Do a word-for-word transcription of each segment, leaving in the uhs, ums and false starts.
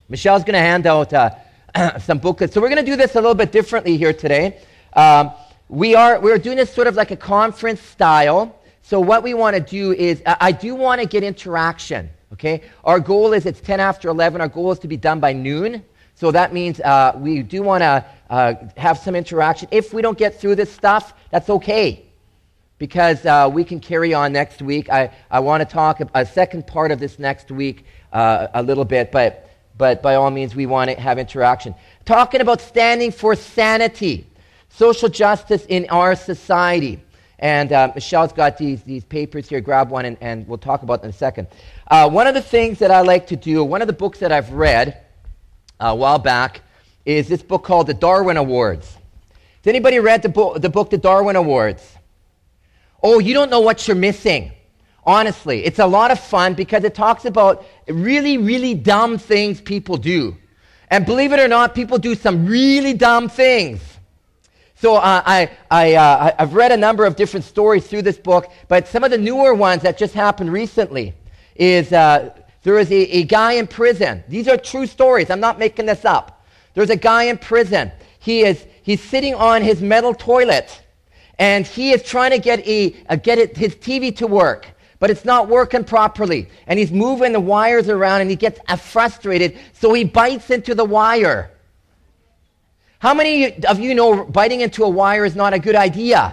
Michelle's going to hand out uh, some booklets. So we're going to do this a little bit differently here today. Um, we are we're doing this sort of like a conference style. So what we want to do is, uh, I do want to get interaction, okay? Our goal is, it's ten after eleven. Our goal is to be done by noon. So that means uh, we do want to uh, have some interaction. If we don't get through this stuff, that's okay, because uh, we can carry on next week. I, I want to talk a, a second part of this next week uh, a little bit, but but by all means, we want to have interaction. Talking about standing for sanity, social justice in our society. And uh, Michelle's got these, these papers here. Grab one, and, and we'll talk about them in a second. Uh, one of the things that I like to do, one of the books that I've read uh, a while back, is this book called The Darwin Awards. Has anybody read the, bo- the book The Darwin Awards? Oh, you don't know what you're missing. Honestly, it's a lot of fun because it talks about really, really dumb things people do. And believe it or not, people do some really dumb things. So uh, I, I, uh, I've read a number of different stories through this book, but some of the newer ones that just happened recently is uh, there is a, a guy in prison. These are true stories. I'm not making this up. There's a guy in prison. He is he's sitting on his metal toilet, and he is trying to get a, a get it, his T V to work, but it's not working properly. And he's moving the wires around, and he gets uh, frustrated, so he bites into the wire. How many of you know biting into a wire is not a good idea?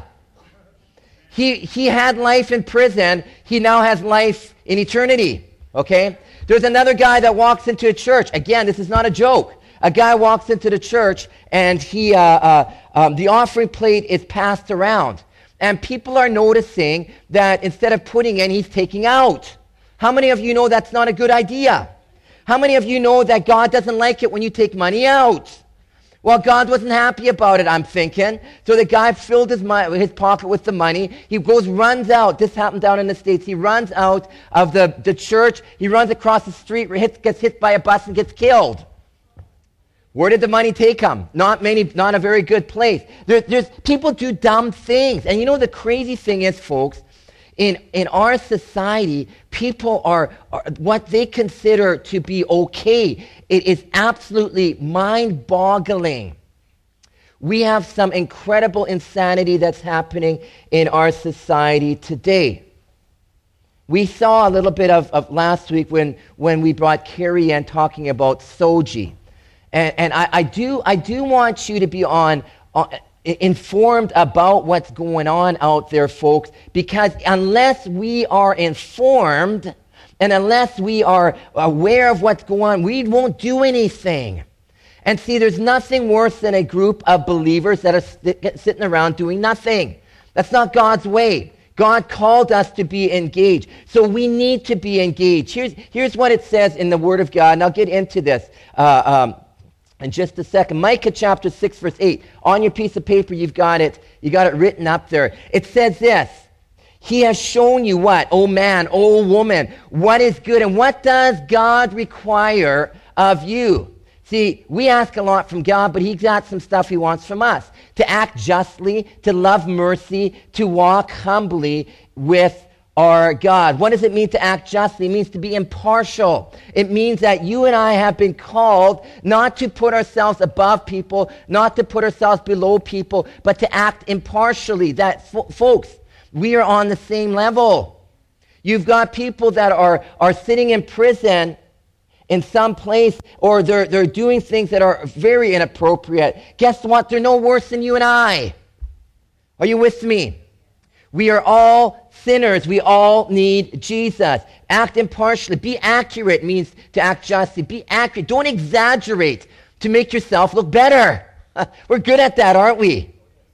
He he had life in prison. He now has life in eternity, okay? There's another guy that walks into a church. Again, this is not a joke. A guy walks into the church, and he uh, uh, um, the offering plate is passed around. And people are noticing that instead of putting in, he's taking out. How many of you know that's not a good idea? How many of you know that God doesn't like it when you take money out? Well, God wasn't happy about it, I'm thinking. So the guy filled his, money, his pocket with the money. He goes, runs out. This happened down in the States. He runs out of the, the church. He runs across the street, hits, gets hit by a bus, and gets killed. Where did the money take him? Not many, not a very good place. There, there's people do dumb things. And you know the crazy thing is, folks, in, in our society, people are, are what they consider to be okay. It is absolutely mind-boggling. We have some incredible insanity that's happening in our society today. We saw a little bit of, of last week when, when we brought Carrie in talking about Soji. And, and I, I, do, I do want you to be on, on informed about what's going on out there, folks, because unless we are informed and unless we are aware of what's going on, we won't do anything. And see, there's nothing worse than a group of believers that are st- sitting around doing nothing. That's not God's way. God called us to be engaged. So we need to be engaged. Here's, here's what it says in the Word of God, and I'll get into this uh, um, in just a second. Micah chapter six, verse eight. On your piece of paper, you've got it. You got it written up there. It says this. He has shown you what? Oh man, oh woman, what is good, and what does God require of you? See, we ask a lot from God, but he's got some stuff he wants from us. To act justly, to love mercy, to walk humbly with our God. What does it mean to act justly? It means to be impartial. It means that you and I have been called not to put ourselves above people, not to put ourselves below people, but to act impartially. That, fo- folks, we are on the same level. You've got people that are, are sitting in prison in some place, or they're, they're doing things that are very inappropriate. Guess what? They're no worse than you and I. Are you with me? We are all sinners. We all need Jesus. Act impartially. Be accurate means to act justly. Be accurate. Don't exaggerate to make yourself look better. We're good at that, aren't we?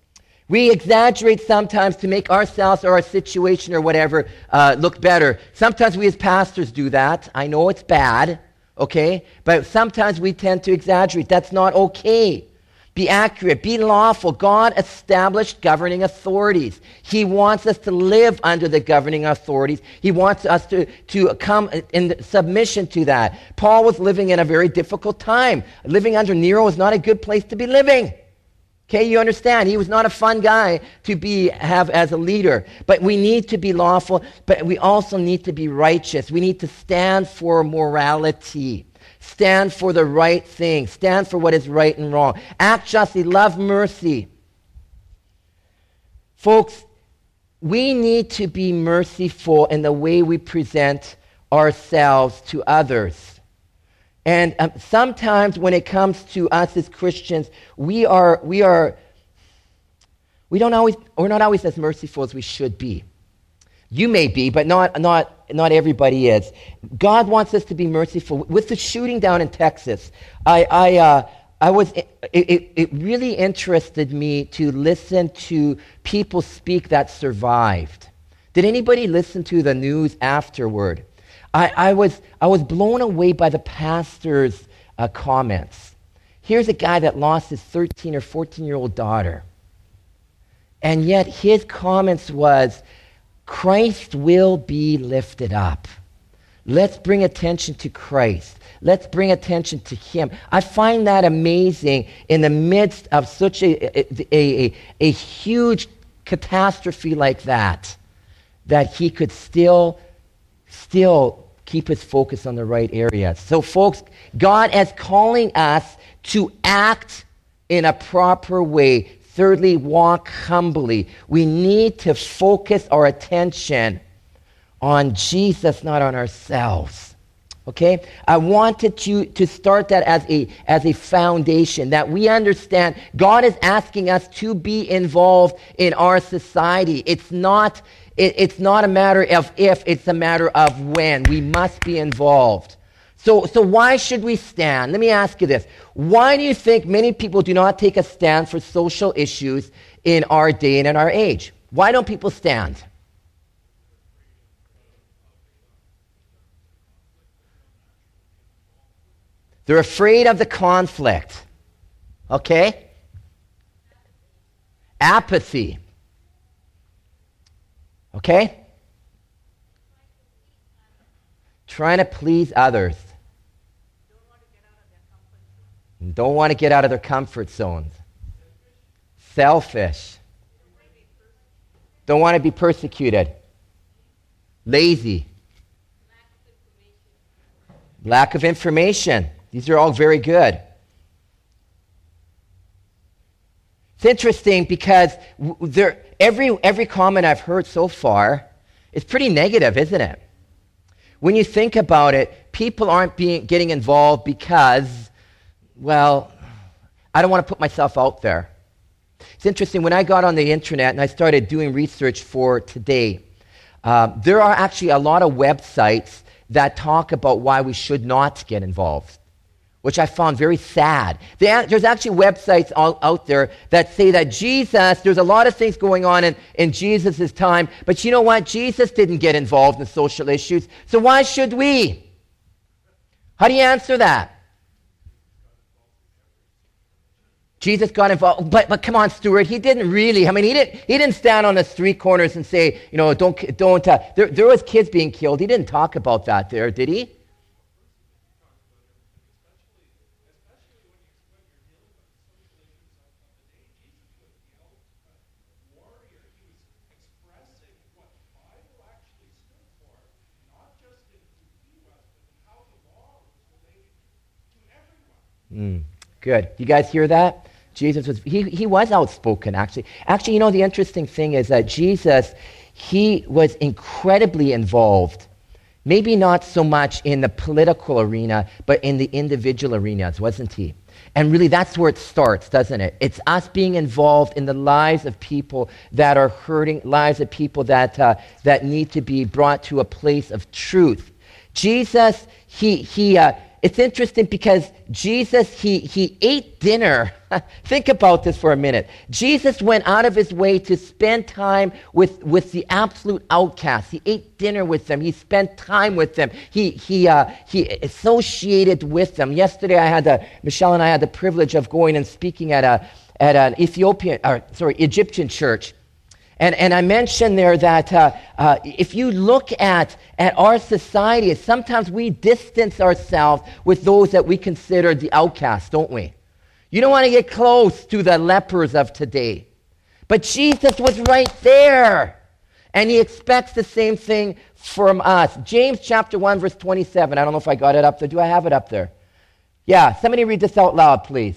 We exaggerate sometimes to make ourselves or our situation or whatever uh, look better. Sometimes we as pastors do that. I know it's bad, okay? But sometimes we tend to exaggerate. That's not okay. Be accurate. Be lawful. God established governing authorities. He wants us to live under the governing authorities. He wants us to, to come in submission to that. Paul was living in a very difficult time. Living under Nero is not a good place to be living. Okay, you understand? He was not a fun guy to be have as a leader. But we need to be lawful, but we also need to be righteous. We need to stand for morality. Stand for the right thing. Stand for what is right and wrong. Act justly. Love mercy. Folks, we need to be merciful in the way we present ourselves to others. And um, sometimes when it comes to us as Christians, we are, we are, we don't always, we're not always as merciful as we should be. You may be, but not, not, not everybody is. God wants us to be merciful. With the shooting down in Texas, I, I, uh, I was, it, it, it really interested me to listen to people speak that survived. Did anybody listen to the news afterward? I, I was, I was blown away by the pastor's uh, comments. Here's a guy that lost his thirteen or fourteen-year-old daughter. And yet his comments was, Christ will be lifted up. Let's bring attention to Christ. Let's bring attention to him. I find that amazing in the midst of such a, a, a, a huge catastrophe like that, that he could still, still keep his focus on the right areas. So folks, God is calling us to act in a proper way. Thirdly, walk humbly. We need to focus our attention on Jesus, not on ourselves. Okay? I wanted to, to start that as a, as a foundation, that we understand God is asking us to be involved in our society. It's not, it, it's not a matter of if, it's a matter of when. We must be involved. So, so why should we stand? Let me ask you this. Why do you think many people do not take a stand for social issues in our day and in our age? Why don't people stand? They're afraid of the conflict. Okay? Apathy. Okay? Trying to please others. Don't want to get out of their comfort zones. Selfish. Don't want to be persecuted. Lazy. Lack of information. These are all very good. It's interesting because there, every, every comment I've heard so far is pretty negative, isn't it? When you think about it, people aren't being, getting involved because, well, I don't want to put myself out there. It's interesting, when I got on the internet and I started doing research for today, uh, there are actually a lot of websites that talk about why we should not get involved, which I found very sad. There's actually websites all out there that say that Jesus, there's a lot of things going on in, in Jesus' time, but you know what? Jesus didn't get involved in social issues, so why should we? How do you answer that? Jesus got involved, but but come on, Stuart, he didn't really. I mean, he didn't he didn't stand on the street corners and say, you know, don't don't. Uh, there there was kids being killed. He didn't talk about that there, did he? Mm, good. You guys hear that? Jesus was, he, he was outspoken, actually. Actually, you know, the interesting thing is that Jesus, he was incredibly involved, maybe not so much in the political arena, but in the individual arenas, wasn't he? And really, that's where it starts, doesn't it? It's us being involved in the lives of people that are hurting, lives of people that, uh, that need to be brought to a place of truth. Jesus, he, he, uh, it's interesting because Jesus, he, he ate dinner. Think about this for a minute. Jesus went out of his way to spend time with, with the absolute outcasts. He ate dinner with them. He spent time with them. He, he, uh, he associated with them. Yesterday, I had the, Michelle and I had the privilege of going and speaking at, a, at an Ethiopian, or sorry, Egyptian church. And, and I mentioned there that uh, uh, if you look at, at our society, sometimes we distance ourselves with those that we consider the outcasts, don't we? You don't want to get close to the lepers of today. But Jesus was right there. And he expects the same thing from us. James chapter one, verse twenty-seven. I don't know if I got it up there. Do I have it up there? Yeah, somebody read this out loud, please.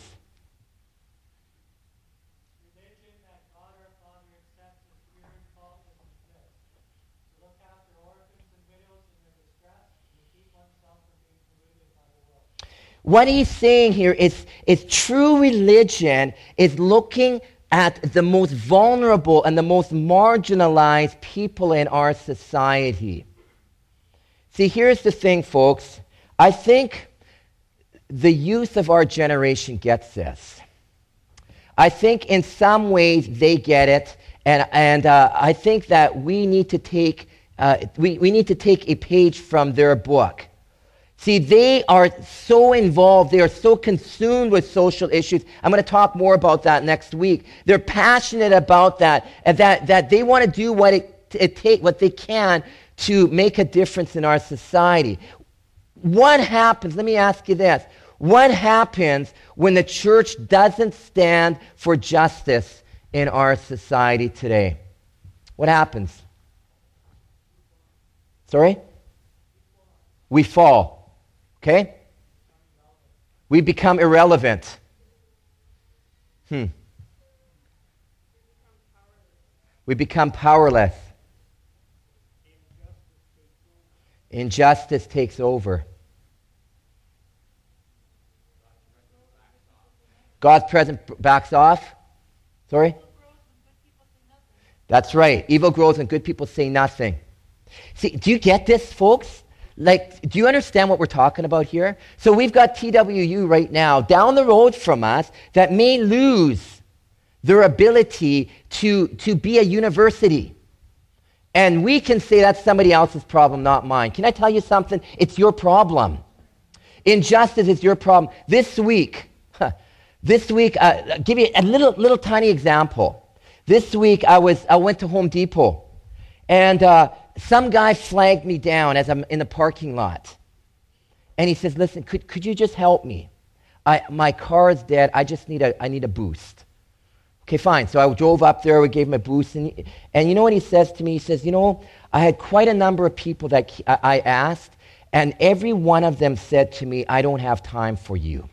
Religion that God our Father accepts as pure and faultless is this: to look after orphans and widows in their distress, and to keep oneself from being polluted by the world. What he's saying here is, is true religion is looking at the most vulnerable and the most marginalized people in our society. See, here's the thing, folks. I think the youth of our generation gets this. I think in some ways they get it, and, and uh, I think that we need to take uh, we, we need to take a page from their book. See, they are so involved, they are so consumed with social issues. I'm going to talk more about that next week. They're passionate about that, and that, that they want to do what it, it take, what they can to make a difference in our society. What happens, let me ask you this, what happens when the church doesn't stand for justice in our society today? What happens? Sorry? We fall. Okay? We become irrelevant. Hmm. We become powerless. Injustice takes over. God's presence backs off. Sorry? That's right. Evil grows and good people say nothing. See, do you get this, folks? Like, do you understand what we're talking about here? So we've got T W U right now down the road from us that may lose their ability to, to be a university. And we can say that's somebody else's problem, not mine. Can I tell you something? It's your problem. Injustice is your problem. This week, huh, this week, uh, I'll give you a little, little tiny example. This week, I was I went to Home Depot, and uh, some guy flagged me down as I'm in the parking lot. And he says, listen, could, could you just help me? I, my car is dead. I just need a, I need a boost. Okay, fine. So I drove up there. We gave him a boost. And, and you know what he says to me? He says, you know, I had quite a number of people that I asked, and every one of them said to me, I don't have time for you.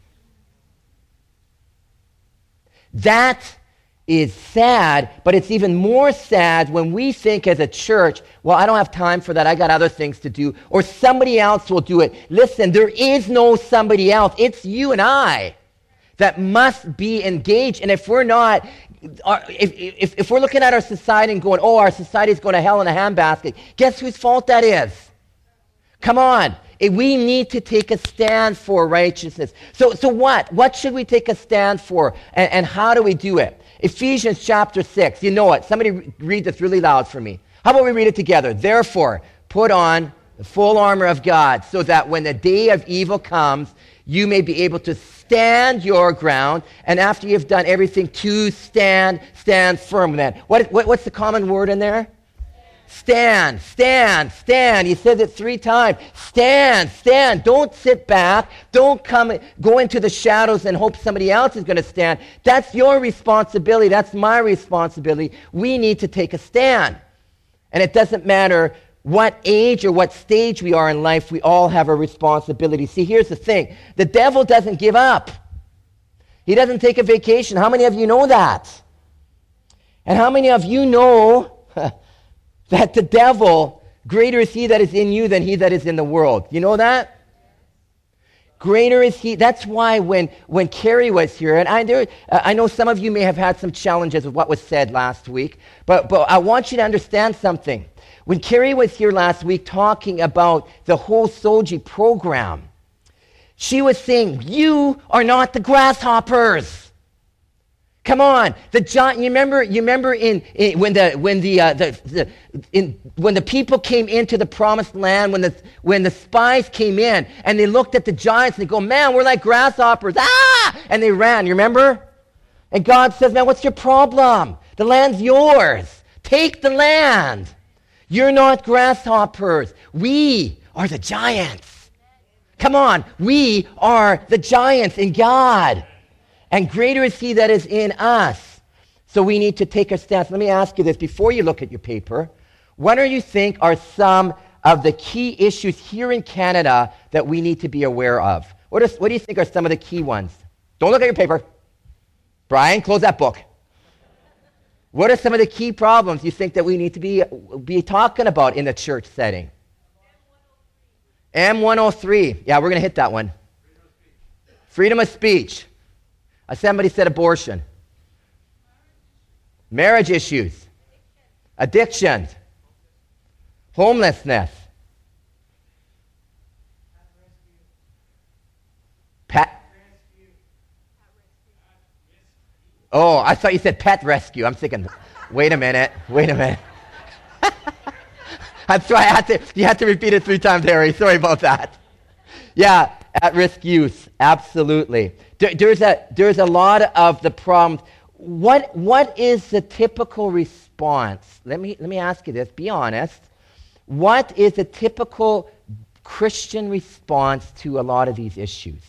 That is sad, but it's even more sad when we think as a church, well, I don't have time for that. I got other things to do, or somebody else will do it. Listen, there is no somebody else. It's you and I that must be engaged. And if we're not, if, if, if we're looking at our society and going, oh, our society is going to hell in a handbasket, guess whose fault that is? Come on. We need to take a stand for righteousness. So, so what? What should we take a stand for? And, and how do we do it? Ephesians chapter six. You know it. Somebody read this really loud for me. How about we read it together? Therefore, put on the full armor of God, so that when the day of evil comes, you may be able to stand your ground. And after you've done everything to stand, stand firm. Then, what, what, what's the common word in there? Stand, stand, stand. He says it three times. Stand, stand. Don't sit back. Don't come, go into the shadows and hope somebody else is going to stand. That's your responsibility. That's my responsibility. We need to take a stand. And it doesn't matter what age or what stage we are in life, we all have a responsibility. See, here's the thing. The devil doesn't give up. He doesn't take a vacation. How many of you know that? And how many of you know that the devil, greater is he that is in you than he that is in the world? You know that? Greater is he. That's why when, when Carrie was here, and I, there, uh, I know some of you may have had some challenges with what was said last week, but, but I want you to understand something. When Carrie was here last week talking about the whole Soji program, she was saying, you are not the grasshoppers. Come on, the giant. You remember? You remember in, in when the when the, uh, the, the in, when the people came into the promised land, when the when the spies came in and they looked at the giants and they go, man, we're like grasshoppers, ah, and they ran. You remember? And God says, man, what's your problem? The land's yours. Take the land. You're not grasshoppers. We are the giants. Come on, we are the giants in God. And greater is he that is in us. So we need to take a stance. Let me ask you this before you look at your paper. What do you think are some of the key issues here in Canada that we need to be aware of? What, is, what do you think are some of the key ones? Don't look at your paper. Brian, close that book. What are some of the key problems you think that we need to be, be talking about in the church setting? M one oh three. Yeah, we're going to hit that one. Freedom of speech. Uh, somebody said abortion. Marriage issues. Addictions. Homelessness. Pet. Oh, I thought you said pet rescue. I'm thinking, wait a minute, wait a minute. I'm sorry, I had to, you had to repeat it three times, Harry. Sorry about that. Yeah, at-risk youth, absolutely. There, there's, a, there's a lot of the problems. What, what is the typical response? Let me, let me ask you this, be honest. What is the typical Christian response to a lot of these issues?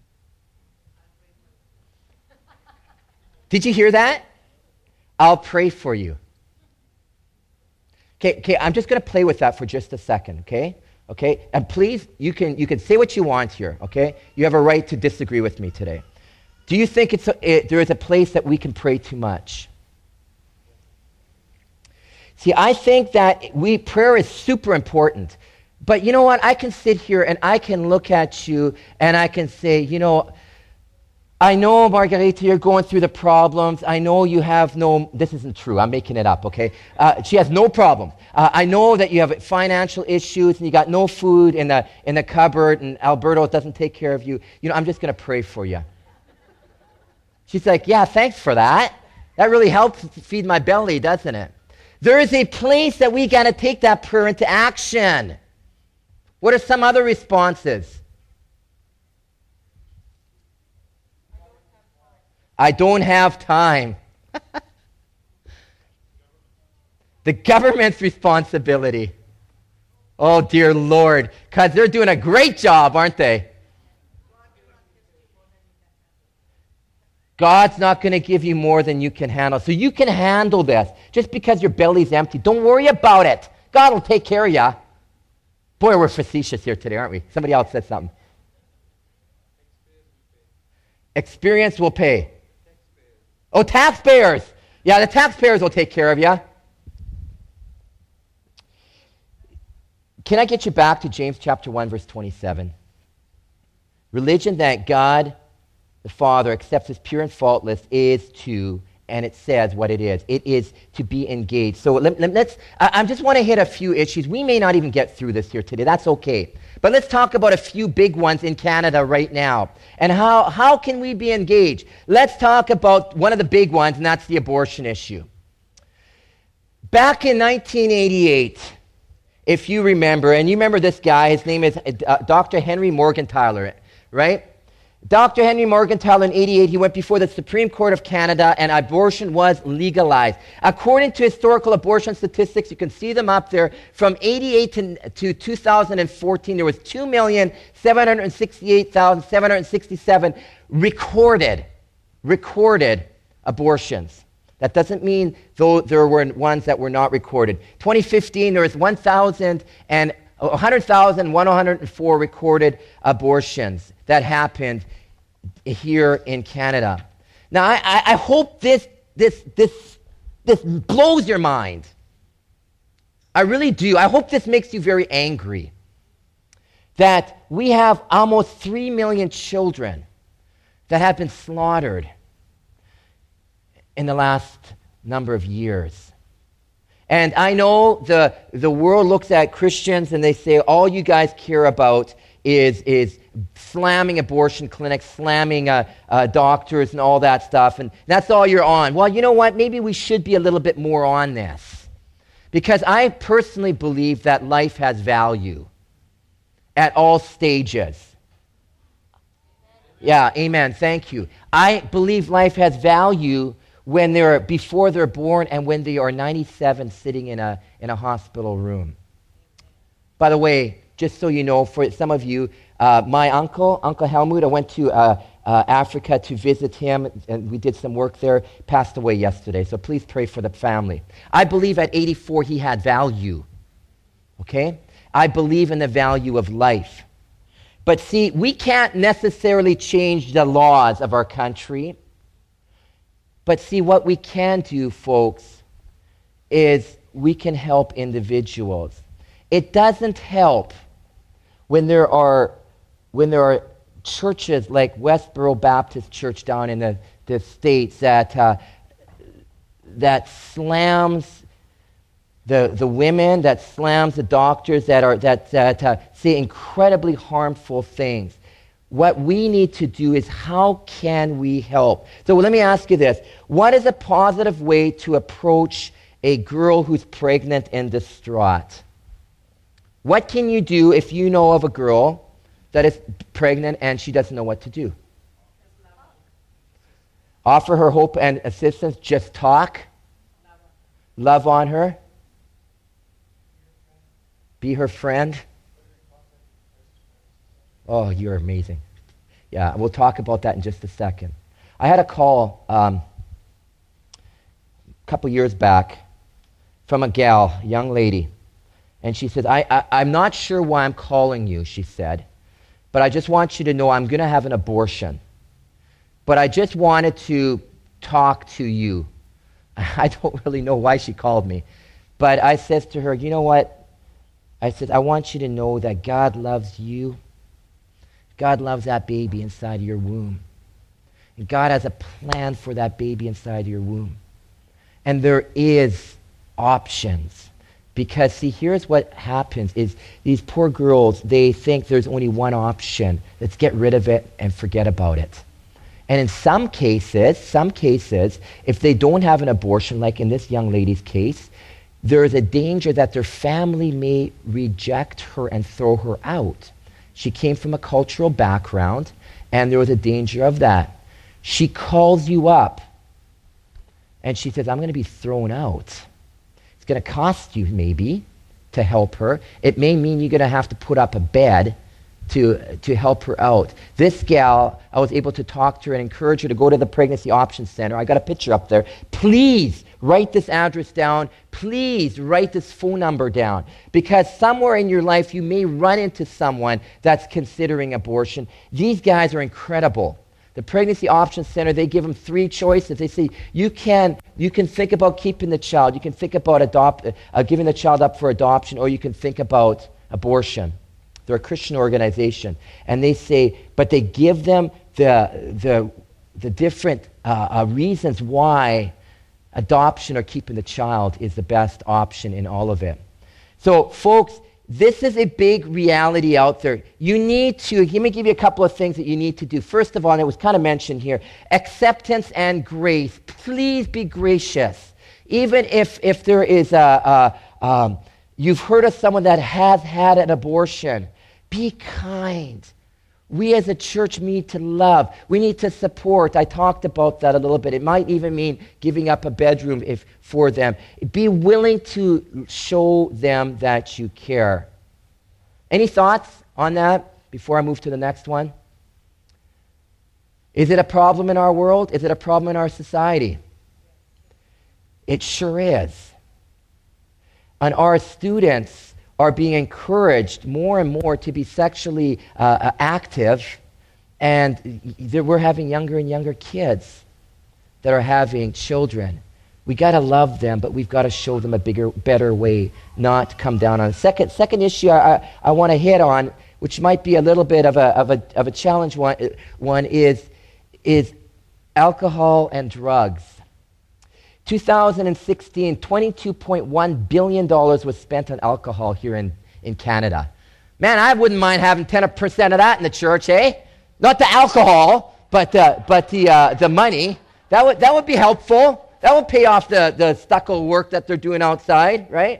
Did you hear that? I'll pray for you. Okay, okay, I'm just going to play with that for just a second, okay? Okay? And please, you can you can say what you want here, okay? You have a right to disagree with me today. Do you think it's a, it, there is a place that we can pray too much? See, I think that we prayer is super important. But you know what? I can sit here and I can look at you and I can say, you know, I know, Margarita, you're going through the problems. I know you have no, this isn't true. I'm making it up, okay? Uh, she has no problem. Uh, I know that you have financial issues and you got no food in the, in the cupboard and Alberto doesn't take care of you. You know, I'm just going to pray for you. She's like, yeah, thanks for that. That really helps feed my belly, doesn't it? There is a place that we got to take that prayer into action. What are some other responses? I don't have time. The government's responsibility. Oh, dear Lord. Because they're doing a great job, aren't they? God's not going to give you more than you can handle. So you can handle this. Just because your belly's empty, don't worry about it. God will take care of you. Boy, we're facetious here today, aren't we? Somebody else said something. Experience will pay. Oh, taxpayers. Yeah, the taxpayers will take care of you. Can I get you back to James chapter one, verse twenty-seven? Religion that God, the Father, accepts as pure and faultless is to, and it says what it is. It is to be engaged. So let, let, let's, I, I just want to hit a few issues. We may not even get through this here today. That's okay. But let's talk about a few big ones in Canada right now. And how, how can we be engaged? Let's talk about one of the big ones, and that's the abortion issue. Back in nineteen eighty-eight, if you remember, and you remember this guy, his name is uh, Doctor Henry Morgentaler, right? Doctor Henry Morgentaler in eighty-eight, he went before the Supreme Court of Canada and abortion was legalized. According to historical abortion statistics, you can see them up there, from eighty-eight to, to two thousand fourteen, there was two million seven hundred sixty-eight thousand seven hundred sixty-seven recorded, recorded abortions. That doesn't mean though there were ones that were not recorded. twenty fifteen, there was one thousand and one hundred thousand one hundred four recorded abortions that happened here in Canada. Now, I, I hope this, this, this, this blows your mind. I really do. I hope this makes you very angry that we have almost three million children that have been slaughtered in the last number of years. And I know the, the world looks at Christians and they say, all you guys care about is, is slamming abortion clinics, slamming uh, uh, doctors and all that stuff, and that's all you're on. Well, you know what? Maybe we should be a little bit more on this. Because I personally believe that life has value at all stages. Yeah, amen. Thank you. I believe life has value when they're before they're born and when they are ninety-seven sitting in a in a hospital room. By the way, just so you know, for some of you, uh, my uncle, Uncle Helmut, I went to uh, uh, Africa to visit him, and we did some work there, passed away yesterday, so please pray for the family. I believe at eighty-four he had value, okay? I believe in the value of life. But see, we can't necessarily change the laws of our country. But see, what we can do, folks, is we can help individuals. It doesn't help when there are when there are churches like Westboro Baptist Church down in the, the States that uh, that slams the the women, that slams the doctors, that are that that uh, say incredibly harmful things. What we need to do is, how can we help? So let me ask you this. What is a positive way to approach a girl who's pregnant and distraught? What can you do if you know of a girl that is pregnant and she doesn't know what to do? Offer her hope and assistance. Just talk. Love on her. Be her friend. Oh, you're amazing. Yeah, we'll talk about that in just a second. I had a call um, a couple years back from a gal, a young lady, and she said, I, I, I'm not sure why I'm calling you, she said, but I just want you to know I'm going to have an abortion. But I just wanted to talk to you. I don't really know why she called me. But I said to her, you know what? I said, I want you to know that God loves you. God loves that baby inside your womb. And God has a plan for that baby inside your womb. And there is options. Because, see, here's what happens is these poor girls, they think there's only one option. Let's get rid of it and forget about it. And in some cases, some cases, if they don't have an abortion, like in this young lady's case, there is a danger that their family may reject her and throw her out. She came from a cultural background, and there was a danger of that. She calls you up, and she says, I'm going to be thrown out. It's going to cost you maybe to help her. It may mean you're going to have to put up a bed to, to help her out. This gal, I was able to talk to her and encourage her to go to the Pregnancy Options Center. I got a picture up there. Please write this address down. Please write this phone number down. Because somewhere in your life you may run into someone that's considering abortion. These guys are incredible. The Pregnancy Options Center, they give them three choices. They say, you can you can think about keeping the child, you can think about adopt, uh, giving the child up for adoption, or you can think about abortion. They're a Christian organization. And they say, but they give them the, the, the different uh, uh, reasons why adoption or keeping the child is the best option in all of it. So, folks, this is a big reality out there. You need to, let me give you a couple of things that you need to do. First of all, and it was kind of mentioned here, acceptance and grace. Please be gracious. Even if, if there is a, a um, you've heard of someone that has had an abortion, be kind. We as a church need to love. We need to support. I talked about that a little bit. It might even mean giving up a bedroom if, for them. Be willing to show them that you care. Any thoughts on that before I move to the next one? Is it a problem in our world? Is it a problem in our society? It sure is. And our students are being encouraged more and more to be sexually uh, active, and we're having younger and younger kids that are having children. We got to love them, but we've got to show them a bigger, better way, not come down on it. Second, second issue I, I, I want to hit on, which might be a little bit of a of a of a challenge one, one is is alcohol and drugs. two thousand sixteen, twenty-two point one billion dollars was spent on alcohol here in, in Canada. Man, I wouldn't mind having ten percent of that in the church, eh? Not the alcohol, but, uh, but the, uh, the money. That would, that would be helpful. That would pay off the, the stucco work that they're doing outside, right?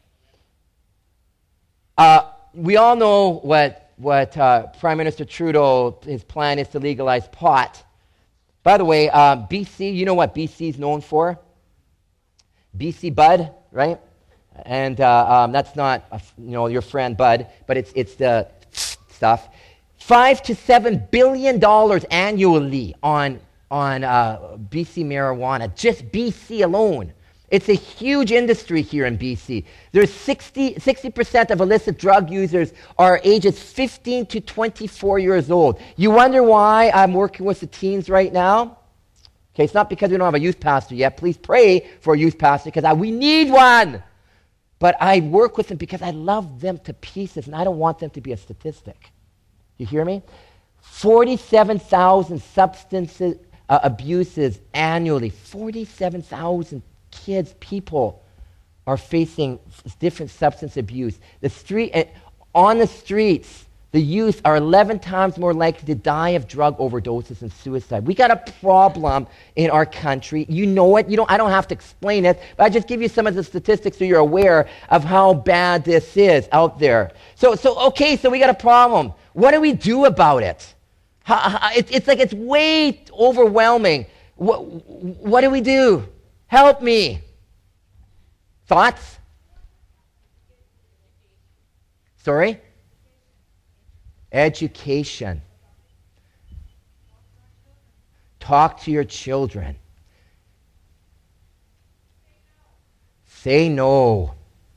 Uh, we all know what, what uh, Prime Minister Trudeau, his plan is to legalize pot. By the way, uh, B C, you know what B C is known for? B C Bud, right? And uh, um, that's not, a, you know, your friend Bud, but it's it's the stuff. Five to seven billion dollars annually on on uh, B C marijuana, just B C alone. It's a huge industry here in B C. There's sixty percent of illicit drug users are ages fifteen to twenty-four years old. You wonder why I'm working with the teens right now? Okay, it's not because we don't have a youth pastor yet. Please pray for a youth pastor because we need one. But I work with them because I love them to pieces and I don't want them to be a statistic. You hear me? forty-seven thousand substance uh, abuses annually. forty-seven thousand kids, people are facing different substance abuse. The street, uh, on the streets, the youth are eleven times more likely to die of drug overdoses and suicide. We got a problem in our country. You know it. You don't. I don't have to explain it. But I just give you some of the statistics so you're aware of how bad this is out there. So, so okay. So we got a problem. What do we do about it? How, how, it it's like it's way overwhelming. What, what do we do? Help me. Thoughts? Sorry? Education. Talk to your children. Say no.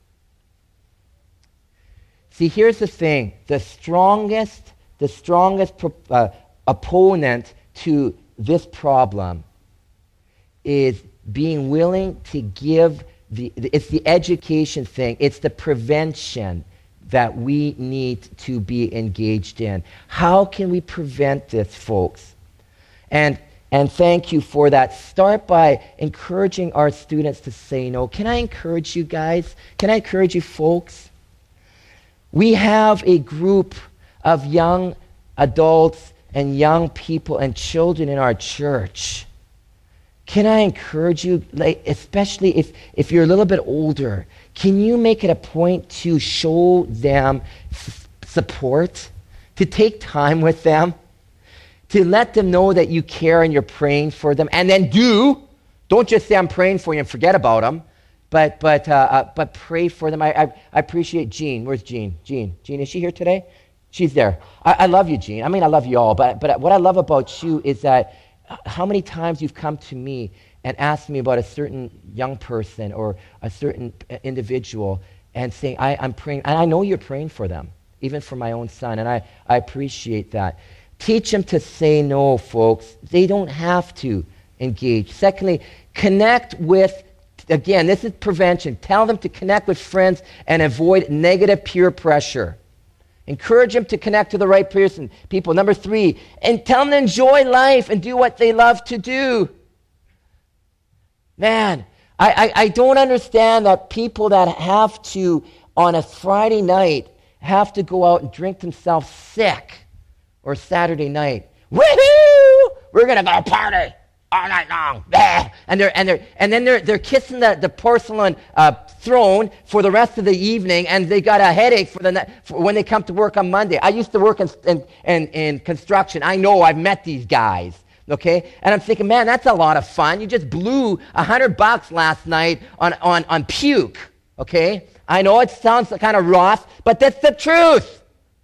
See, here's the thing. The strongest, the strongest uh, opponent to this problem is being willing to give the, it's the education thing. It's the prevention that we need to be engaged in. How can we prevent this, folks? And and thank you for that. Start by encouraging our students to say no. Can I encourage you guys? Can I encourage you folks? We have a group of young adults and young people and children in our church. Can I encourage you, like, especially if, if you're a little bit older, can you make it a point to show them s- support, to take time with them, to let them know that you care and you're praying for them, and then do, don't just say I'm praying for you and forget about them, but but uh, uh, but pray for them. I, I, I appreciate Jean. Where's Jean? Jean. Jean, is she here today? She's there. I, I love you, Jean. I mean, I love you all, but but what I love about you is that how many times you've come to me and asked me about a certain young person or a certain individual and saying, I, I'm praying, and I know you're praying for them, even for my own son, and I, I appreciate that. Teach them to say no, folks. They don't have to engage. Secondly, connect with, again, this is prevention. Tell them to connect with friends and avoid negative peer pressure. Encourage them to connect to the right person, people. Number three, and tell them to enjoy life and do what they love to do. Man, I, I, I don't understand that people that have to, on a Friday night, have to go out and drink themselves sick, or Saturday night. Woohoo! We're going to go party all night long. Bah! And they're and they're and then they're they're kissing the, the porcelain uh, throne for the rest of the evening, and they got a headache for the for when they come to work on Monday. I used to work in in, in in construction. I know, I've met these guys. Okay, and I'm thinking, man, that's a lot of fun. You just blew a hundred bucks last night on on on puke. Okay, I know it sounds kind of rough, but that's the truth.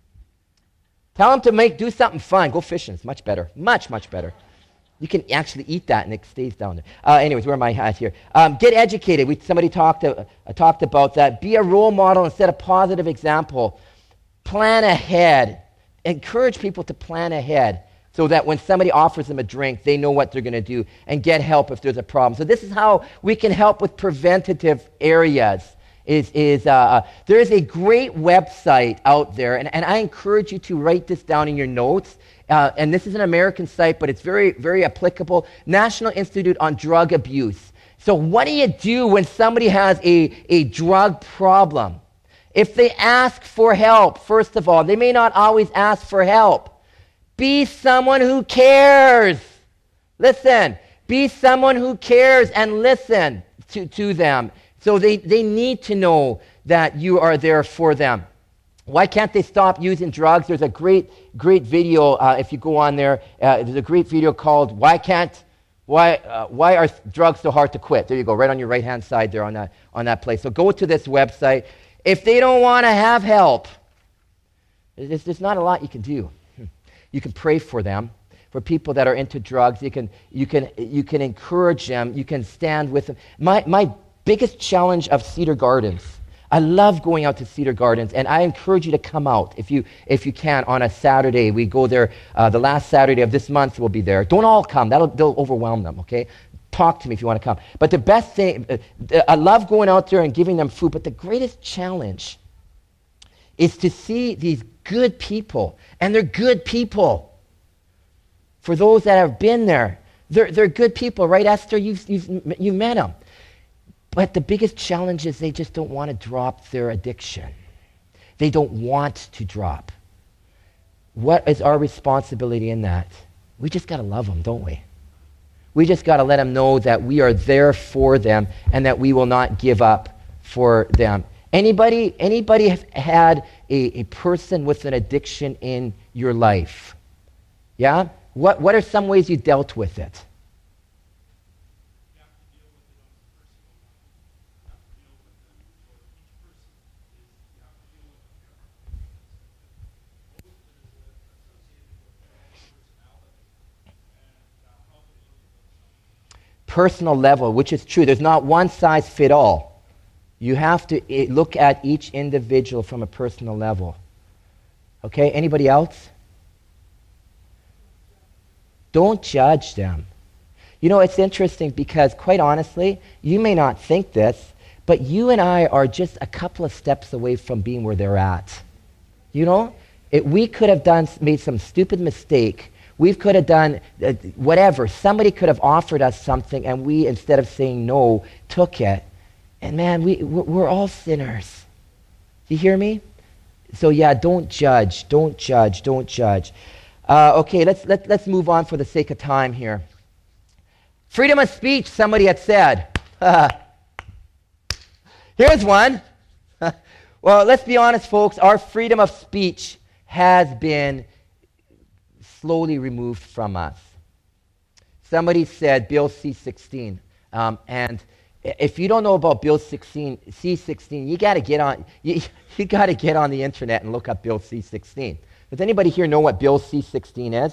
Tell them to make do something fun. Go fishing. It's much better. Much much better. You can actually eat that, and it stays down there. Uh, anyways, where am I at here? Um, get educated. We, somebody talked, uh, talked about that. Be a role model and set a positive example. Plan ahead. Encourage people to plan ahead so that when somebody offers them a drink, they know what they're going to do, and get help if there's a problem. So this is how we can help with preventative areas. Is, is uh, there is a great website out there, and, and I encourage you to write this down in your notes. Uh, and this is an American site, but it's very, very applicable. National Institute on Drug Abuse. So what do you do when somebody has a, a drug problem? If they ask for help, first of all, they may not always ask for help. Be someone who cares. Listen. Be someone who cares and listen to, to them. So they, they need to know that you are there for them. Why can't they stop using drugs? There's a great, great video, uh, if you go on there, uh, there's a great video called, Why Can't, Why uh, Why Are Drugs So Hard to Quit? There you go, right on your right-hand side there on that, on that place. So go to this website. If they don't want to have help, there's, there's not a lot you can do. You can pray for them. For people that are into drugs, you can, you can, you can encourage them. You can stand with them. My, my biggest challenge of Cedar Gardens. I love going out to Cedar Gardens, and I encourage you to come out if you if you can on a Saturday. We go there uh, the last Saturday of this month. We'll be there. Don't all come; that'll they'll overwhelm them. Okay, talk to me if you want to come. But the best thing, uh, I love going out there and giving them food. But the greatest challenge is to see these good people, and they're good people. For those that have been there, they're they're good people, right, Esther? You've you've you met them. But the biggest challenge is they just don't want to drop their addiction. They don't want to drop. What is our responsibility in that? We just got to love them, don't we? We just got to let them know that we are there for them and that we will not give up for them. Anybody, anybody have had a, a person with an addiction in your life? Yeah? What, what are some ways you dealt with it? Personal level, which is true. There's not one size fit all. You have to I- look at each individual from a personal level. Okay, anybody else? Don't judge them. You know, it's interesting because, quite honestly, you may not think this, but you and I are just a couple of steps away from being where they're at. You know, it, we could have done made some stupid mistake. We could have done uh, whatever. Somebody could have offered us something, and we, instead of saying no, took it. And man, we, we're, we're all sinners. You hear me? So yeah, don't judge, don't judge, don't judge. Uh, okay, let's, let, let's move on for the sake of time here. Freedom of speech, somebody had said. Here's one. Well, let's be honest, folks. Our freedom of speech has been slowly removed from us. Somebody said Bill C sixteen, um, and if you don't know about Bill sixteen, C sixteen, you got to get on. You, you got to get on the internet and look up Bill C sixteen. Does anybody here know what Bill C sixteen is?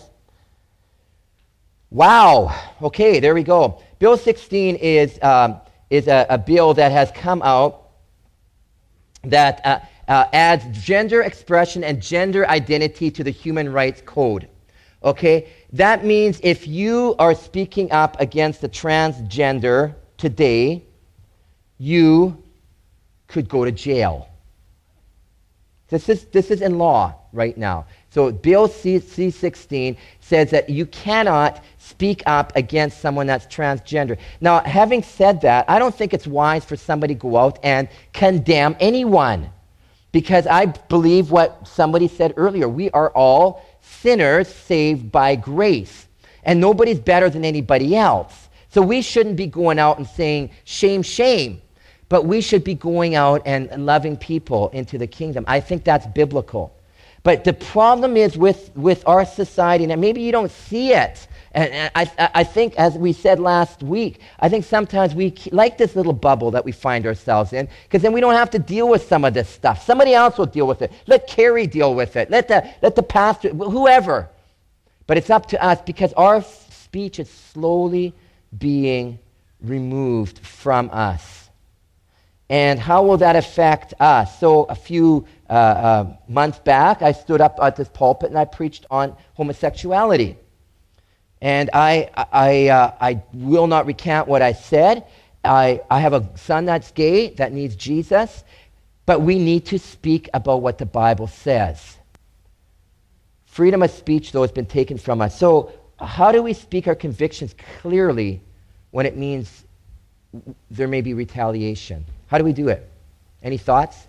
Wow. Okay, there we go. Bill sixteen is um, is a, a bill that has come out that uh, uh, adds gender expression and gender identity to the Human Rights Code. Okay, that means if you are speaking up against a transgender today, you could go to jail. This is this is in law right now. So Bill C sixteen says that you cannot speak up against someone that's transgender. Now, having said that, I don't think it's wise for somebody to go out and condemn anyone, because I believe what somebody said earlier. We are all sinners saved by grace, and nobody's better than anybody else. So we shouldn't be going out and saying, shame, shame, but we should be going out and, and loving people into the kingdom. I think that's biblical. But the problem is with, with our society, and maybe you don't see it, and, and I, I think, as we said last week, I think sometimes we like this little bubble that we find ourselves in, because then we don't have to deal with some of this stuff. Somebody else will deal with it. Let Carrie deal with it. Let the, let the pastor, whoever. But it's up to us, because our speech is slowly being removed from us. And how will that affect us? So a few uh, uh, months back, I stood up at this pulpit and I preached on homosexuality. And I, I, uh, I will not recount what I said. I, I have a son that's gay, that needs Jesus, but we need to speak about what the Bible says. Freedom of speech, though, has been taken from us. So how do we speak our convictions clearly when it means there may be retaliation? How do we do it? Any thoughts?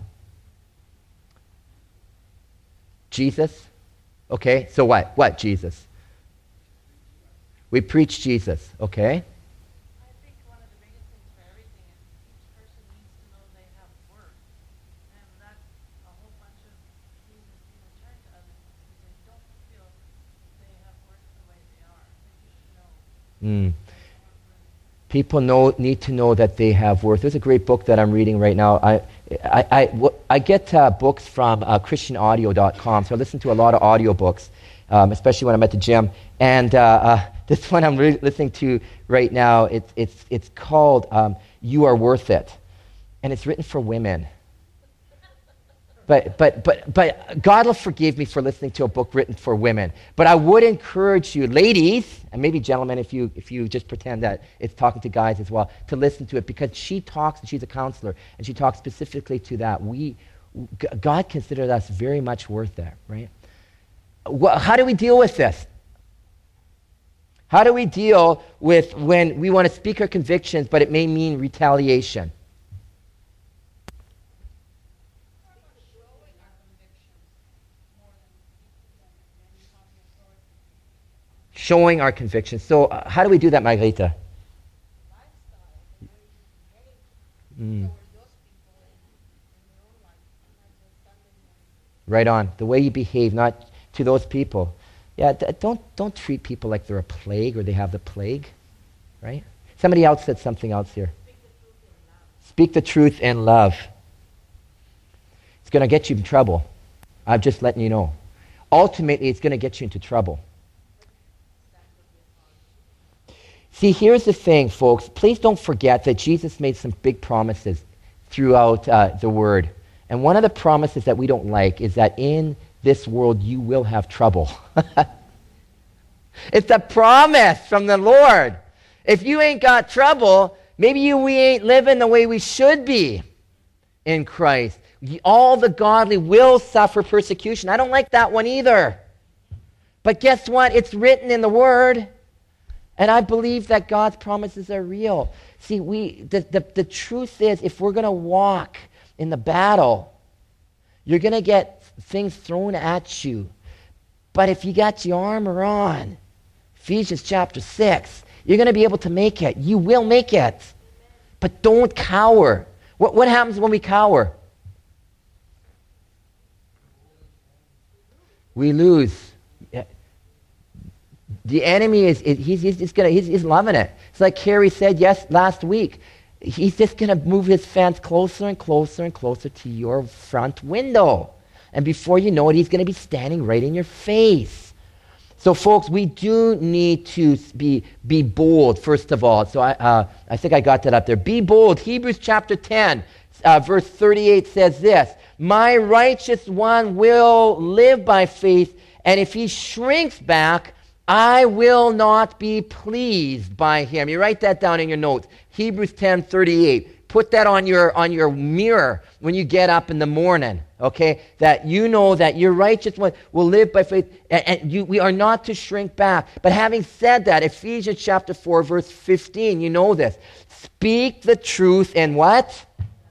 Jesus? Okay, so what? What, Jesus? We preach Jesus, okay? I think one of the biggest things for everything is each person needs to know they have worth. And that's a whole bunch of reasons people turn to others because they don't feel they have worth the way they are. They just know. Mm. People know, need to know that they have worth. There's a great book that I'm reading right now. I, I, I, w- I get uh, books from uh, Christian Audio dot com, so I listen to a lot of audio books, um, especially when I'm at the gym. And uh, uh, This one I'm re- listening to right now, it's, it's, it's called um, You Are Worth It. And it's written for women. But, but, but, but God will forgive me for listening to a book written for women. But I would encourage you, ladies, and maybe gentlemen, if you, if you just pretend that it's talking to guys as well, to listen to it, because she talks, and she's a counselor, and she talks specifically to that. We, G- God considered us very much worth it, right? Well, how do we deal with this? How do we deal with when we want to speak our convictions, but it may mean retaliation? Showing our convictions. So uh, how do we do that, Margarita? Mm. Right on. The way you behave, not to those people. Yeah, d- don't don't treat people like they're a plague or they have the plague, right? Somebody else said something else here. Speak the truth in love. It's going to get you in trouble. I'm just letting you know. Ultimately, it's going to get you into trouble. See, here's the thing, folks. Please don't forget that Jesus made some big promises throughout uh, the Word. And one of the promises that we don't like is that in this world you will have trouble. It's a promise from the Lord. If you ain't got trouble, maybe you, we ain't living the way we should be in Christ. All the godly will suffer persecution. I don't like that one either. But guess what? It's written in the Word. And I believe that God's promises are real. See, we the, the, the truth is, if we're going to walk in the battle, you're going to get things thrown at you. But if you got your armor on, Ephesians chapter six, you're going to be able to make it. You will make it. But don't cower. What, what happens when we cower? We lose. The enemy is, is he's, he's just gonna, he's, he's loving it. It's like Carrie said yes last week. He's just going to move his fence closer and closer and closer to your front window. And before you know it, he's going to be standing right in your face. So folks, we do need to be, be bold, first of all. So I, uh, I think I got that up there. Be bold. Hebrews chapter ten, uh, verse thirty-eight says this, my righteous one will live by faith, and if he shrinks back, I will not be pleased by him. You write that down in your notes. Hebrews ten thirty-eight. Put that on your on your mirror when you get up in the morning, okay? That you know that your righteous one will live by faith, and, and you, we are not to shrink back. But having said that, Ephesians chapter four, verse fifteen, you know this. Speak the truth in what?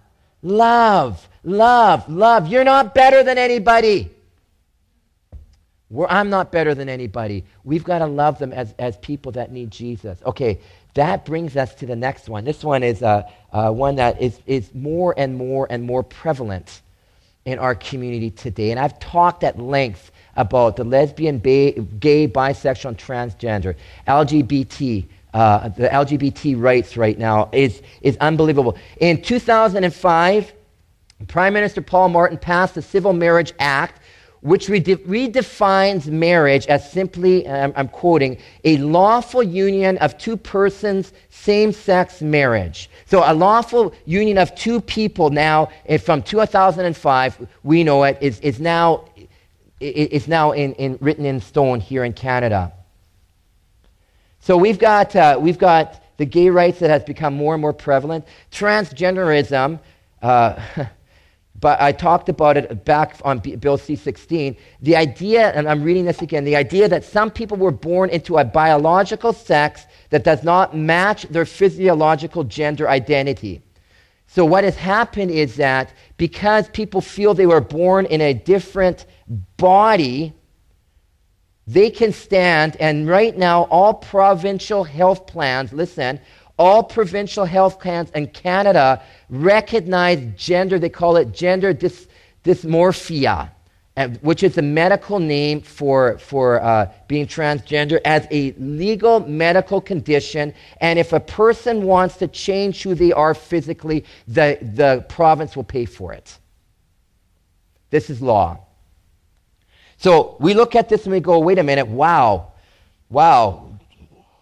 Love. Love. Love. You're not better than anybody. We're, I'm not better than anybody. We've got to love them as, as people that need Jesus. Okay, that brings us to the next one. This one is uh, uh, one that is, is more and more and more prevalent in our community today. And I've talked at length about the lesbian, ba- gay, bisexual, and transgender. L G B T, uh, the L G B T rights right now is, is unbelievable. In two thousand five, Prime Minister Paul Martin passed the Civil Marriage Act, which rede- redefines marriage as simply, I'm, I'm quoting, a lawful union of two persons, same-sex marriage. So a lawful union of two people now, eh, from two thousand five, we know it, is, is now, is now in, in, written in stone here in Canada. So we've got, uh, we've got the gay rights that has become more and more prevalent. Transgenderism, uh, but I talked about it back on B- Bill C sixteen. The idea, and I'm reading this again, the idea that some people were born into a biological sex that does not match their physiological gender identity. So what has happened is that because people feel they were born in a different body, they can stand, and right now all provincial health plans, listen, all provincial health plans in Canada recognize gender, they call it gender dys, dysmorphia, uh, which is the medical name for, for uh, being transgender, as a legal medical condition. And if a person wants to change who they are physically, the, the province will pay for it. This is law. So we look at this and we go, wait a minute, wow, wow.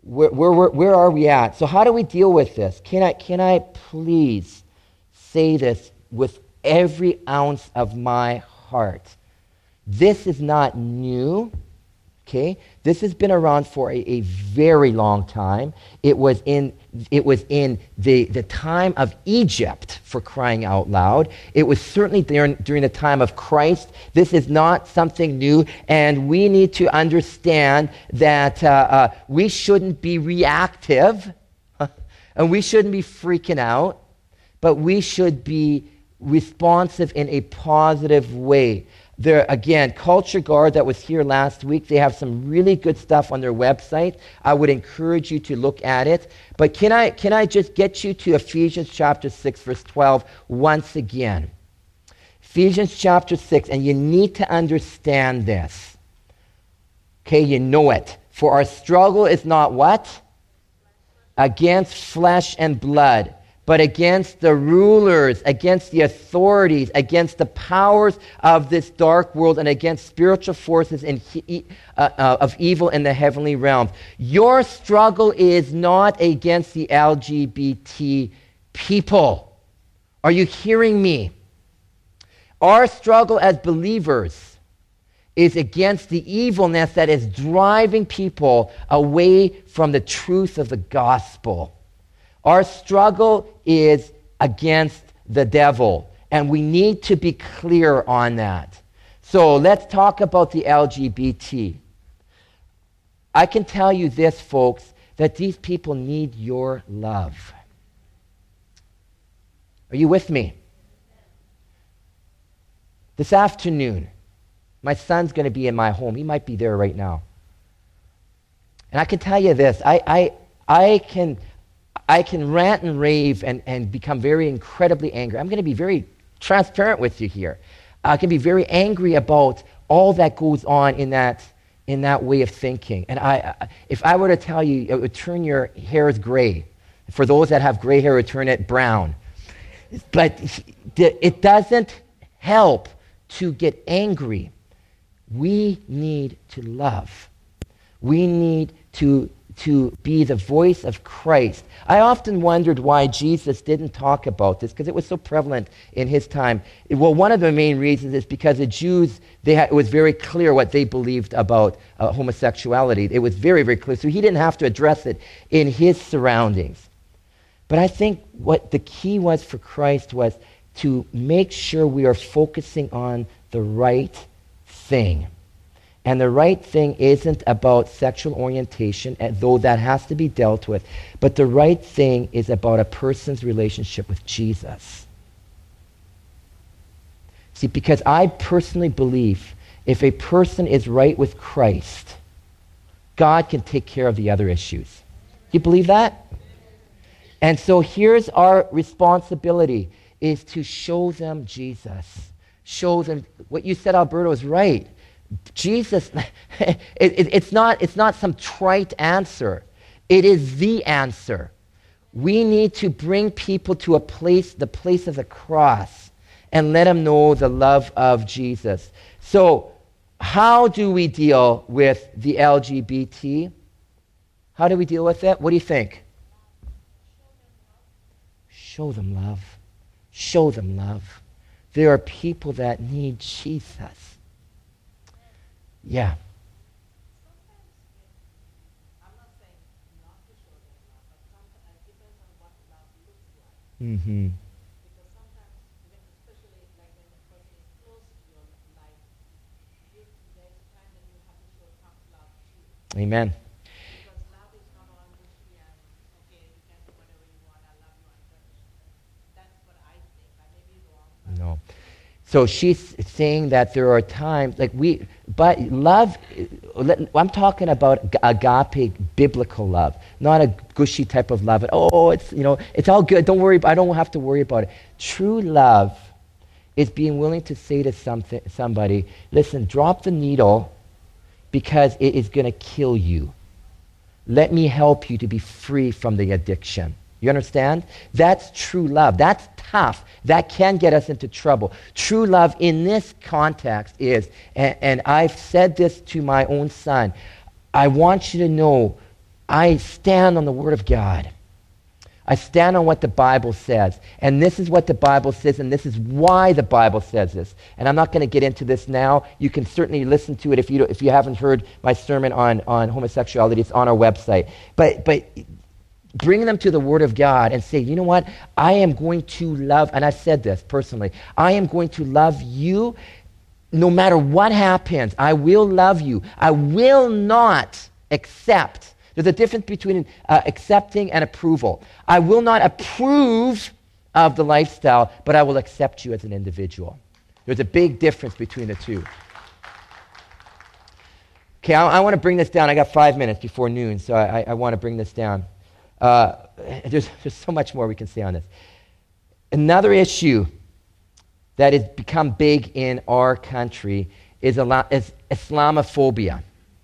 where, where, where, where are we at? So how do we deal with this? Can I, can I please say this with every ounce of my heart? This is not new, okay? This has been around for a, a very long time. It was in, it was in the, the time of Egypt, for crying out loud. It was certainly during, during the time of Christ. This is not something new, and we need to understand that uh, uh, we shouldn't be reactive, and we shouldn't be freaking out, but we should be responsive in a positive way. There, again, Culture Guard that was here last week, they have some really good stuff on their website. I would encourage you to look at it. But can I, can I just get you to Ephesians chapter six, verse twelve once again? Ephesians chapter six, and you need to understand this. Okay, you know it. For our struggle is not what? Against flesh and blood, but against the rulers, against the authorities, against the powers of this dark world, and against spiritual forces in he, uh, uh, of evil in the heavenly realms. Your struggle is not against the L G B T people. Are you hearing me? Our struggle as believers is against the evilness that is driving people away from the truth of the gospel. Our struggle is against the devil, and we need to be clear on that. So let's talk about the L G B T. I can tell you this, folks, that these people need your love. Are you with me? This afternoon, my son's going to be in my home. He might be there right now. And I can tell you this, I, I, I can... I can rant and rave and, and become very incredibly angry. I'm going to be very transparent with you here. I can be very angry about all that goes on in that, in that way of thinking. And I, I, if I were to tell you, it would turn your hairs gray. For those that have gray hair, it would turn it brown. But it doesn't help to get angry. We need to love. We need to to be the voice of Christ. I often wondered why Jesus didn't talk about this, because it was so prevalent in his time. Well, one of the main reasons is because the Jews, they had, it was very clear what they believed about uh, homosexuality. It was very, very clear. So he didn't have to address it in his surroundings. But I think what the key was for Christ was to make sure we are focusing on the right thing. And the right thing isn't about sexual orientation, though that has to be dealt with. But the right thing is about a person's relationship with Jesus. See, because I personally believe if a person is right with Christ, God can take care of the other issues. Do you believe that? And so here's our responsibility, is to show them Jesus. Show them, what you said, Alberto, is right. Jesus, it, it, it's, not, it's not some trite answer. It is the answer. We need to bring people to a place, the place of the cross, and let them know the love of Jesus. So how do we deal with the L G B T? How do we deal with it? What do you think? Show them love. Show them love. There are people that need Jesus. Yeah. I'm not saying not to show them love, but sometimes it depends on what love looks like. Mm-hmm. Because sometimes, especially like when the person is close to your life, you, there's a time that you have to show tough love too. Amen. Because love is not all mushy and, okay, you can do whatever you want, I love you unconditionally. That's what I think. I may be wrong. No. So she's saying that there are times, like we, but love, I'm talking about agape, biblical love, not a gushy type of love. Oh, it's, you know, it's all good. Don't worry, I don't have to worry about it. True love is being willing to say to something, somebody, listen, drop the needle because it is going to kill you. Let me help you to be free from the addiction. You understand? That's true love. That's tough. That can get us into trouble. True love in this context is, and, and I've said this to my own son, I want you to know I stand on the Word of God. I stand on what the Bible says. And this is what the Bible says, and this is why the Bible says this. And I'm not going to get into this now. You can certainly listen to it if you, if you haven't heard my sermon on, on homosexuality. It's on our website. But, but bring them to the Word of God and say, you know what? I am going to love, and I've said this personally, I am going to love you no matter what happens. I will love you. I will not accept. There's a difference between uh, accepting and approval. I will not approve of the lifestyle, but I will accept you as an individual. There's a big difference between the two. Okay, I, I want to bring this down. I got five minutes before noon, so I, I want to bring this down. Uh, there's, there's so much more we can say on this. Another issue that has become big in our country is, is Islamophobia.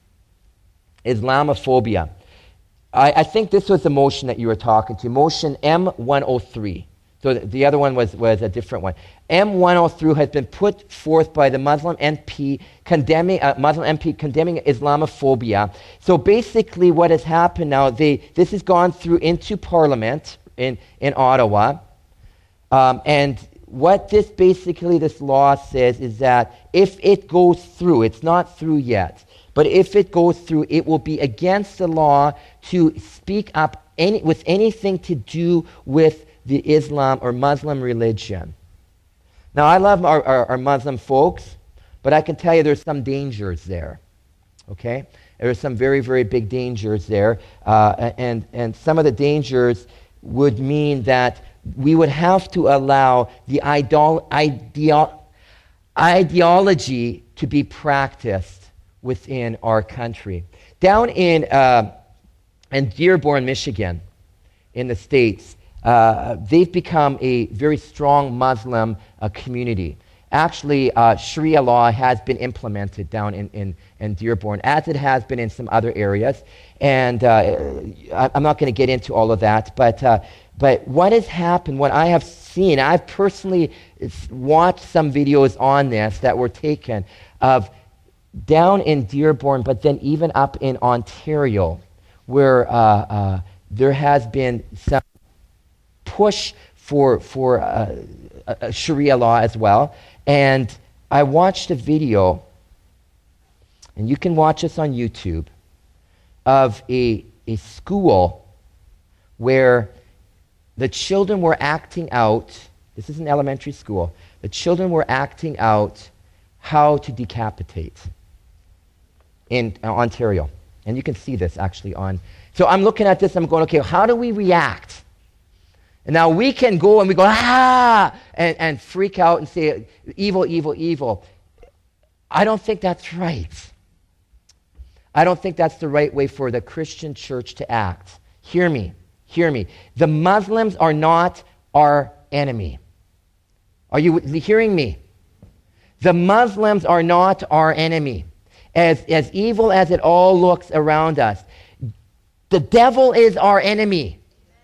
Islamophobia. I, I think this was the motion that you were talking to, motion M one oh three. So the, the other one was, was a different one. M one oh three has been put forth by the Muslim M P condemning uh, Muslim M P condemning Islamophobia. So basically, what has happened now? They this has gone through into Parliament in in Ottawa, um, and what this basically this law says is that if it goes through, it's not through yet. But if it goes through, it will be against the law to speak up any, with anything to do with the Islam or Muslim religion. Now, I love our, our, our Muslim folks, but I can tell you there's some dangers there, okay? There's some very, very big dangers there, uh, and, and some of the dangers would mean that we would have to allow the idol, ideo, ideology to be practiced within our country. Down in, uh, in Dearborn, Michigan, in the States, uh, they've become a very strong Muslim uh, community. Actually, uh, Sharia law has been implemented down in, in, in Dearborn, as it has been in some other areas. And uh, I, I'm not going to get into all of that, but, uh, but what has happened, what I have seen, I've personally watched some videos on this that were taken of down in Dearborn, but then even up in Ontario, where uh, uh, there has been some push for for uh, uh, Sharia law as well. And I watched a video, and you can watch this on YouTube, of a, a school where the children were acting out, this is an elementary school, the children were acting out how to decapitate in uh, Ontario. And you can see this actually on. So I'm looking at this, I'm going, okay, how do we react? And now we can go and we go, ah, and, and freak out and say, evil, evil, evil. I don't think that's right. I don't think that's the right way for the Christian church to act. Hear me, hear me. The Muslims are not our enemy. Are you hearing me? The Muslims are not our enemy. As, as evil as it all looks around us, the devil is our enemy.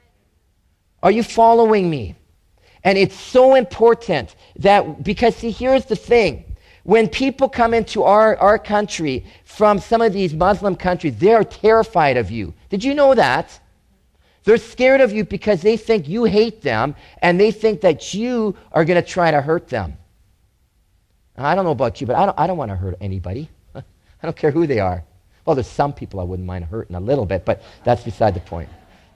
Are you following me? And it's so important that, because see, here's the thing. When people come into our, our country from some of these Muslim countries, they're terrified of you. Did you know that? They're scared of you because they think you hate them, and they think that you are going to try to hurt them. I don't know about you, but I don't, I don't want to hurt anybody. I don't care who they are. Well, there's some people I wouldn't mind hurting a little bit, but that's beside the point.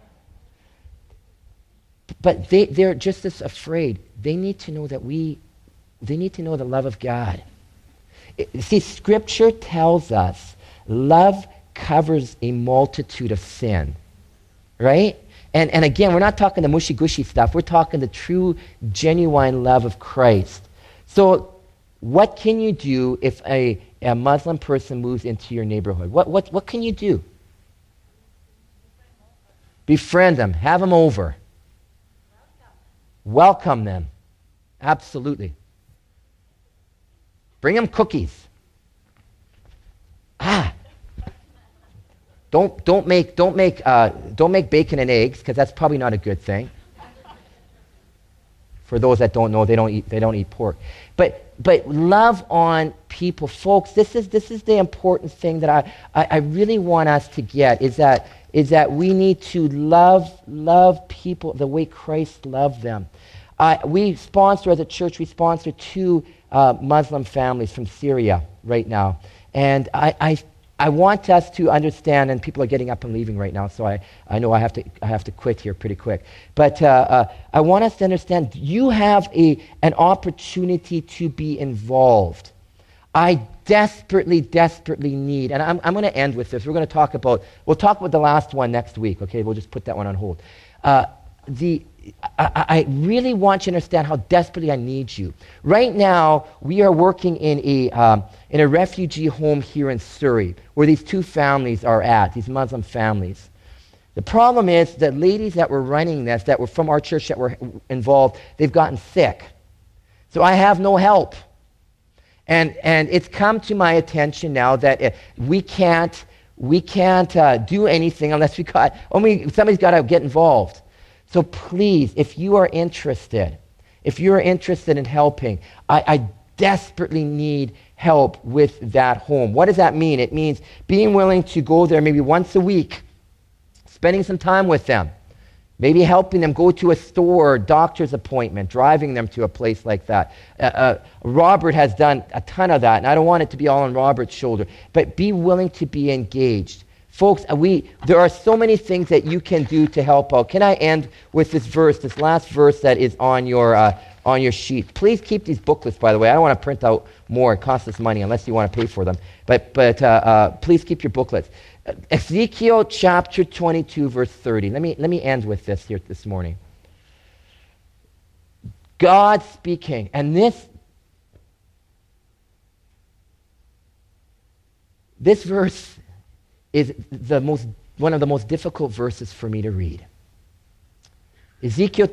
But they, they're just as afraid. They need to know that we, they need to know the love of God. It, see, Scripture tells us love covers a multitude of sin, right? And, and again, we're not talking the mushy-gushy stuff. We're talking the true, genuine love of Christ. So what can you do if a, a Muslim person moves into your neighborhood? What, what, what can you do? Befriend them. Have them over. Welcome them. Absolutely. Bring them cookies. Ah. Don't, don't make, don't make, uh, don't make bacon and eggs, because that's probably not a good thing. For those that don't know, they don't eat, they don't eat pork. But, but love on people. Folks, this is, this is the important thing that I, I, I really want us to get, is that is that we need to love, love people the way Christ loved them. Uh, we sponsor, as a church, we sponsor two uh, Muslim families from Syria right now. And I, I, I want us to understand, and people are getting up and leaving right now, so I, I know I have to I have to quit here pretty quick. But uh, uh, I want us to understand you have a an opportunity to be involved. I desperately, desperately need, and I'm, I'm going to end with this. We're going to talk about, we'll talk about the last one next week, okay? We'll just put that one on hold. Uh, the I, I really want you to understand how desperately I need you. Right now, we are working in a um, in a refugee home here in Surrey, where these two families are at, these Muslim families. The problem is that ladies that were running this, that were from our church that were involved, they've gotten sick. So I have no help. And and it's come to my attention now that uh, we can't we can't uh, do anything unless we got, only somebody's got to get involved. So please, if you are interested, if you're interested in helping, I, I desperately need help with that home. What does that mean? It means being willing to go there maybe once a week, spending some time with them, maybe helping them go to a store or doctor's appointment, driving them to a place like that. Uh, uh, Robert has done a ton of that, and I don't want it to be all on Robert's shoulder, but be willing to be engaged. Folks, we there are so many things that you can do to help out. Can I end with this verse, this last verse that is on your uh, on your sheet? Please keep these booklets, by the way. I don't want to print out more. It costs us money unless you want to pay for them. But but uh, uh, please keep your booklets. Uh, Ezekiel chapter twenty-two, verse thirty. Let me let me end with this here this morning. God speaking, and this this verse is the most one of the most difficult verses for me to read. Ezekiel